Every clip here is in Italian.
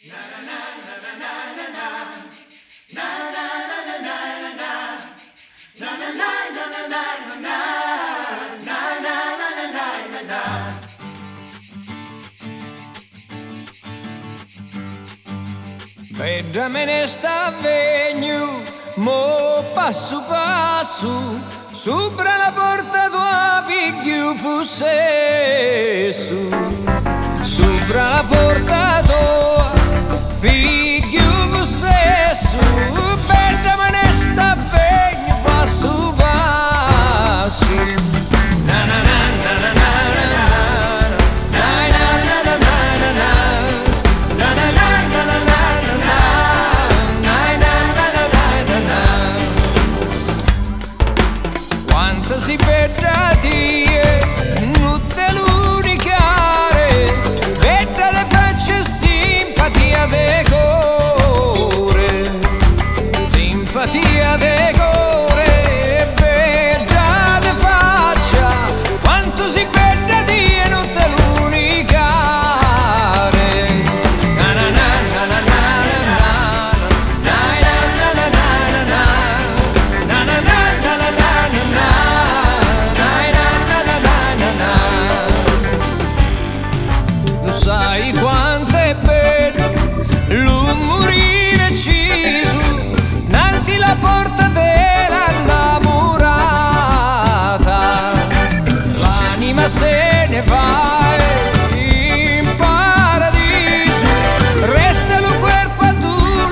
Vedra me ne sta vegno, mo passo passo, sopra la porta tua pigliu possesso, sopra la porta tua pigliu possesso, vedra me ne sta vegno, passo passo. Na na na na na na na. Si pedratie, non te l'unicare, vedra le facce simpatia de core, simpatia de core, vedra le faccia, quanto si pedratie, non te l'unicare. Na na na na na na na na na na na na na na na na. Sai quanto è bello l'umorire acceso nanti la porta della innamorata, l'anima se ne va in paradiso, resta lo corpo a tu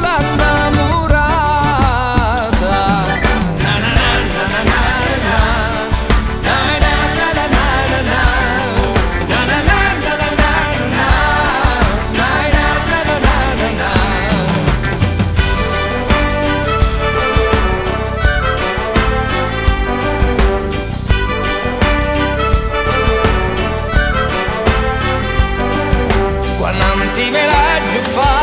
l'annamorata. Na na na na na na na. Quando ti me la giù fa